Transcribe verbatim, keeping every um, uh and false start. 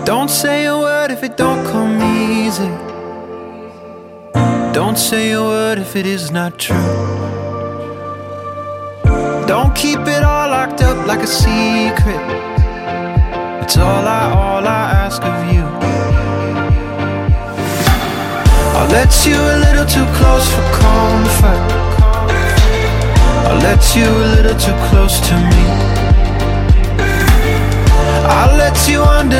Don't say a word if it don't come easy. Don't say a word if it is not true. Don't keep it all locked up like a secret. It's all I, all I ask of you. I'll let you a little too close for comfort. I'll let you a little too close to me. I'll let you under